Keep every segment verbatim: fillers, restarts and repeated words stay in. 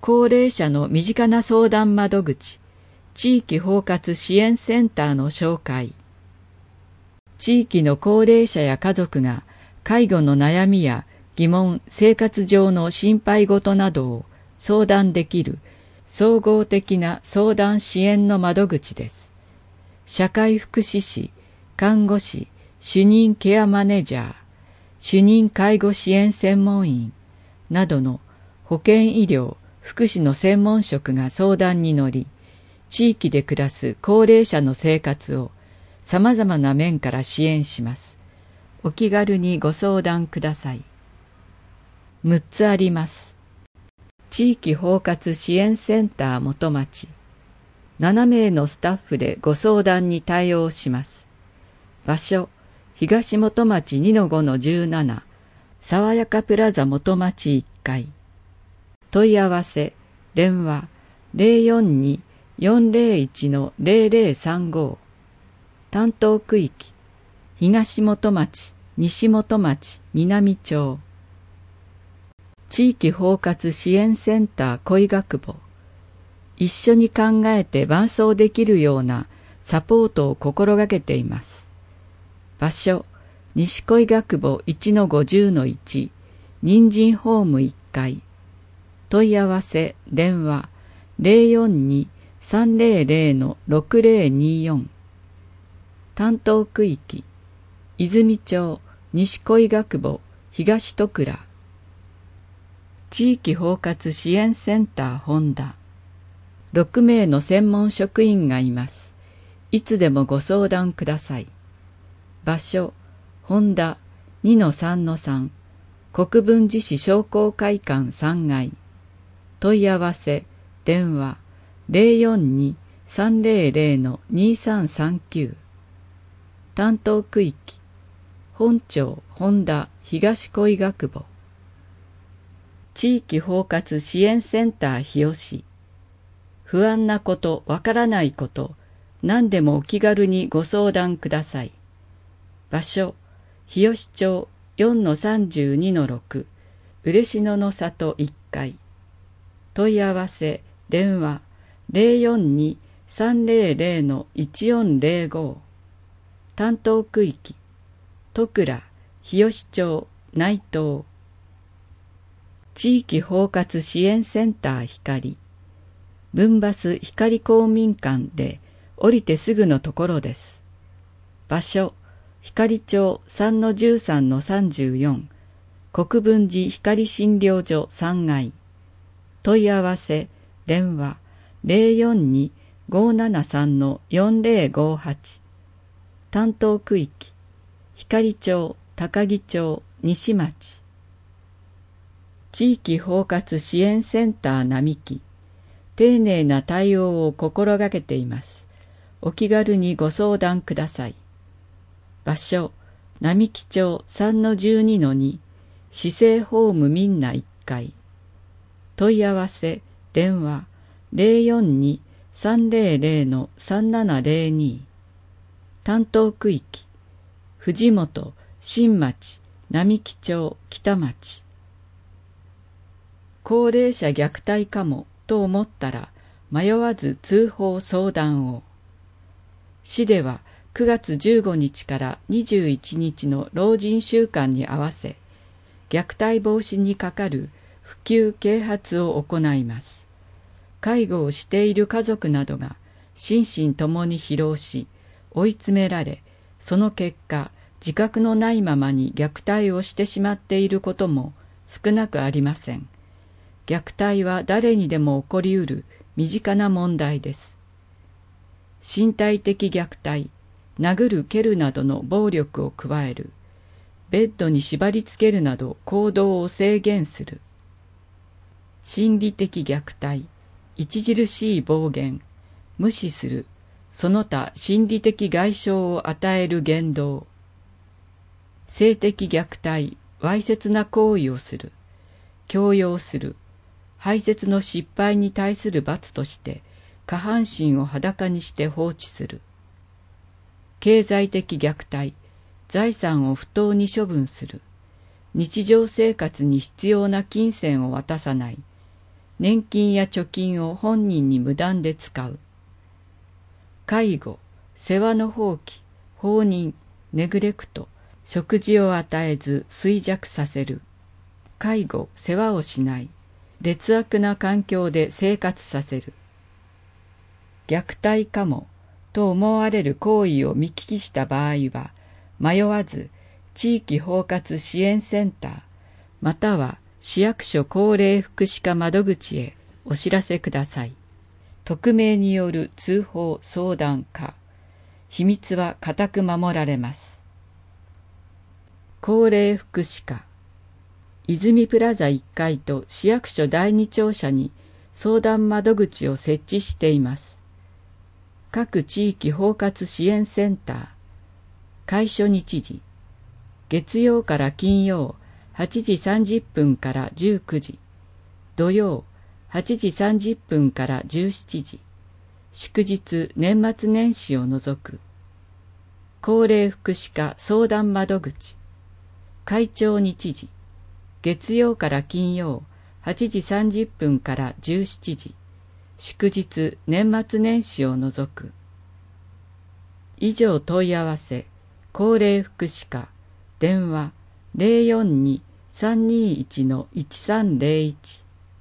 高齢者の身近な相談窓口、地域包括支援センターの紹介。地域の高齢者や家族が介護の悩みや疑問、生活上の心配事などを相談できる総合的な相談支援の窓口です。社会福祉士、看護師、主任ケアマネージャー、主任介護支援専門員などの保健医療、福祉の専門職が相談に乗り、地域で暮らす高齢者の生活をさまざまな面から支援します。お気軽にご相談ください。むっつあります。地域包括支援センター元町。ななめいのスタッフでご相談に対応します。場所、東元町 にのごのじゅうなな、爽やかプラザ元町いっかい。問い合わせ、電話 ゼロよんに よんゼロいち のゼロゼロさんご。担当区域、東元町、西元町、南町。地域包括支援センター恋学部。一緒に考えて伴走できるようなサポートを心がけています。場所、西恋学部 いちのごじゅうのいち、人参ホームいっかい。問い合わせ、電話、ゼロよんに さんゼロゼロ のろくゼロによん。担当区域、泉町、西恋学部、東戸倉。地域包括支援センター本田。ろくめいの専門職員がいます。いつでもご相談ください。場所、本田 にのさんのさん、国分寺市商工会館さんがい。問い合わせ、電話、ゼロよんに さんゼロゼロ のにさんさんきゅう。担当区域、本町本田東恋学部。地域包括支援センター日吉。不安なこと、わからないこと、何でもお気軽にご相談ください。場所、日吉町 よんのさんじゅうにのろく、嬉野の里いっかい。問い合わせ、電話、ゼロよんに さんゼロゼロ のいちよんゼロご。担当区域、戸倉、日吉町、内藤。地域包括支援センター光。分バス光公民館で降りてすぐのところです。場所、光町 さんのじゅうさんのさんじゅうよん、国分寺光診療所さんがい。問い合わせ、電話、ゼロよんに ごーななさんのよんゼロごはち。担当区域、光町、高木町、西町。地域包括支援センター並木。丁寧な対応を心がけています。お気軽にご相談ください。場所、並木町 さんのじゅうにのに、市政ホームみんないっかい。問い合わせ、電話、ゼロよんに さんゼロゼロ のさんななゼロに。担当区域、藤本、新町、並木町、北町。高齢者虐待かもと思ったら迷わず通報相談を。市ではくがつじゅうごにちからにじゅういちにちの老人週間に合わせ、虐待防止にかかる普及啓発を行います。介護をしている家族などが心身ともに疲労し、追い詰められ、その結果、自覚のないままに虐待をしてしまっていることも少なくありません。虐待は誰にでも起こりうる身近な問題です。身体的虐待、殴る蹴るなどの暴力を加える、ベッドに縛り付けるなど行動を制限する。心理的虐待、著しい暴言、無視する、その他心理的外傷を与える言動。性的虐待、わいせつな行為をする、強要する、排泄の失敗に対する罰として下半身を裸にして放置する。経済的虐待、財産を不当に処分する、日常生活に必要な金銭を渡さない、 年金や貯金を本人に無断で使う。介護、世話の放棄、放任、ネグレクト、食事を与えず衰弱させる。介護、世話をしない、劣悪な環境で生活させる。虐待かもと思われる行為を見聞きした場合は、迷わず地域包括支援センターまたは市役所高齢福祉課窓口へお知らせください。匿名による通報相談か、秘密は固く守られます。高齢福祉課、泉プラザいっかいと市役所だいに庁舎に相談窓口を設置しています。各地域包括支援センター、開所日時、月曜から金曜はちじさんじゅっぷんからじゅうくじ、土曜はちじさんじゅっぷんからじゅうしちじ、祝日年末年始を除く。高齢福祉課相談窓口、開庁日時、月曜から金曜はちじさんじゅっぷんからじゅうしちじ、祝日年末年始を除く。以上問い合わせ、高齢福祉課、電話 ゼロよんに さんにいち いちさんゼロいち。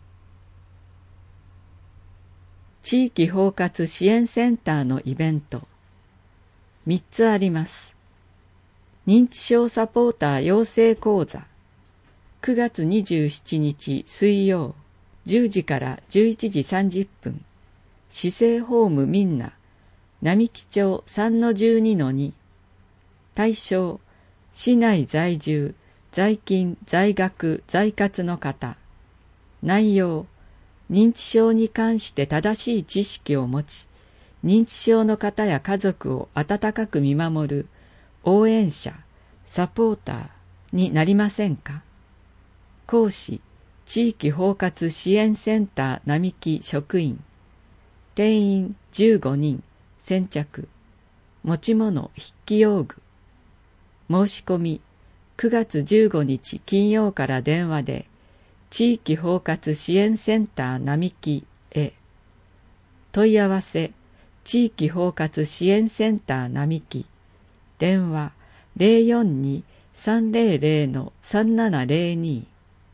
地域包括支援センターのイベント、みっつあります。認知症サポーター養成講座、くがつにじゅうしちにち水曜、じゅうじからじゅういちじさんじゅっぷん、市政ホームみんな、並木町 さんのじゅうにのに、対象、市内在住、在勤、在学、在活の方。内容、認知症に関して正しい知識を持ち、認知症の方や家族を温かく見守る応援者、サポーターになりませんか？講師、地域包括支援センター並木職員。定員じゅうごにん、先着。持ち物、筆記用具。申し込み、くがつじゅうごにち金曜から電話で、地域包括支援センター並木へ。問い合わせ、地域包括支援センター並木。電話 ゼロよんに さんゼロゼロ さんななゼロに。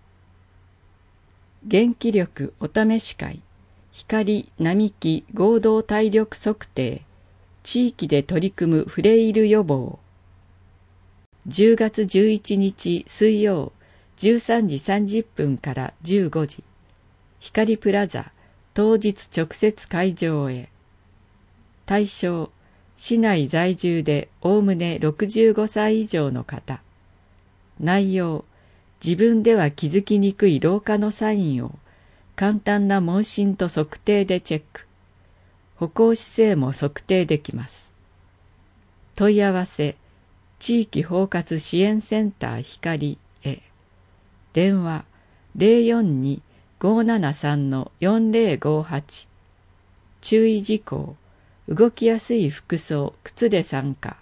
元気力お試し会、光並木合同体力測定、地域で取り組むフレイル予防。じゅうがつじゅういちにち水曜、じゅうさんじさんじゅっぷんからじゅうごじ、光プラザ当日直接会場へ。対象、市内在住でおおむねろくじゅうごさい以上の方。内容、自分では気づきにくい老化のサインを簡単な問診と測定でチェック。歩行姿勢も測定できます。問い合わせ、地域包括支援センター光へ。電話 ゼロよんに ごななさん よんゼロごはち。注意事項、動きやすい服装、靴で参加。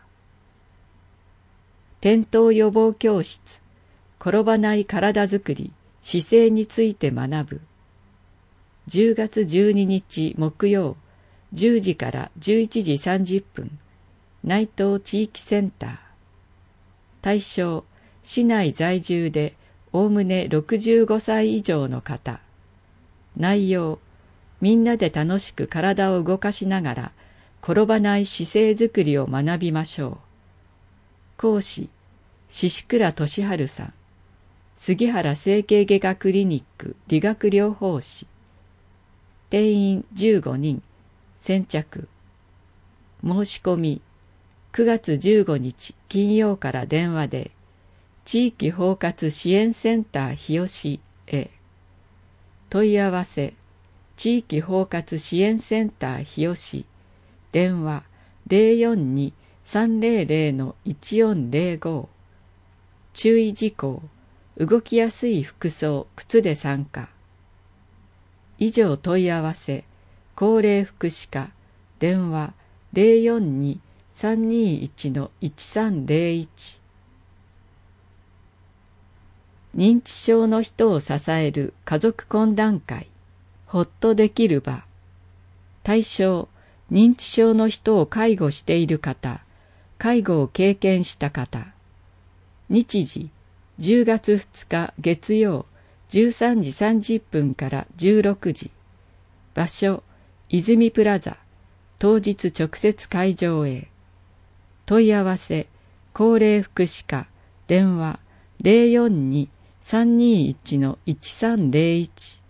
転倒予防教室、転ばない体づくり、姿勢について学ぶ。じゅうがつじゅうににち木曜、じゅうじからじゅういちじさんじゅっぷん、内藤地域センター。対象、市内在住でおおむねろくじゅうごさい以上の方。内容、みんなで楽しく体を動かしながら転ばない姿勢づくりを学びましょう。講師、宍倉俊治さん。杉原整形外科クリニック理学療法士。定員じゅうごにん、先着。申し込み、くがつじゅうごにち金曜から電話で、地域包括支援センター日吉へ。問い合わせ、地域包括支援センター日吉。電話 ゼロよんに さんゼロゼロ いちよんゼロご。注意事項、動きやすい服装、靴で参加。以上問い合わせ、高齢福祉課、電話 ゼロよんに さんにいち いちさんゼロいち。認知症の人を支える家族懇談会。 ほっとできる場。対象、認知症の人を介護している方、介護を経験した方。日時、じゅうがつふつか月曜、じゅうさんじさんじゅっぷんからじゅうろくじ。場所、泉プラザ。当日直接会場へ。問い合わせ、高齢福祉課、電話 ゼロよんに さんにいち いちさんゼロいち。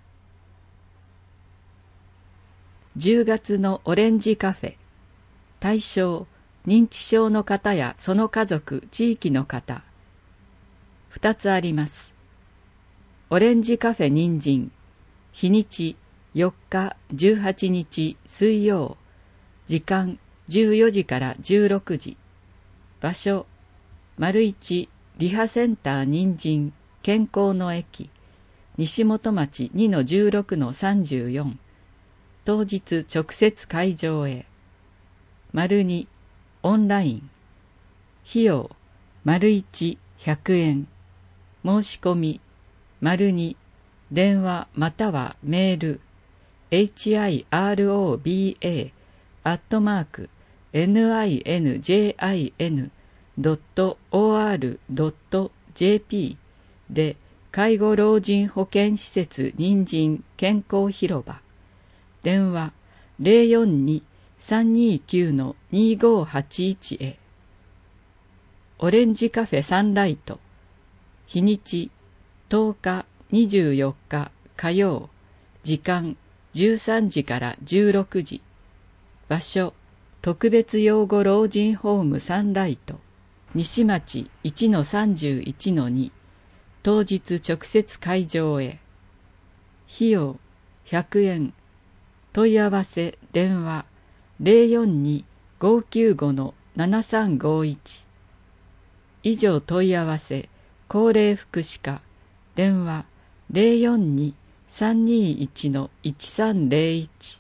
じゅうがつのオレンジカフェ。対象、認知症の方やその家族、地域の方。ふたつあります。オレンジカフェ人参。日にち、よっかじゅうはちにち水曜。時間、じゅうよじからじゅうろくじ。場所、丸一リハセンター人参健康の駅。西本町 にのじゅうろくのさんじゅうよん。当日直接会場へ。丸にオンライン。費用、丸一ひゃくえん。申し込み、丸に電話またはメール、エイチアイアールオービーエー アットマーク ニンジン ドット オーアール ドット ジェーピー で介護老人保健施設人参健康広場。電話 ゼロよんに さんにきゅう にごはちいち へ。オレンジカフェサンライト。日にちとおかにじゅうよっか火曜。時間じゅうさんじからじゅうろくじ。場所、特別養護老人ホームサンライト。西町 いちのさんじゅういちのに。当日直接会場へ。費用ひゃくえん。問い合わせ電話 ゼロよんに ごきゅうご ななさんごいち。以上問い合わせ高齢福祉課電話 ゼロよんに さんにいち いちさんゼロいち。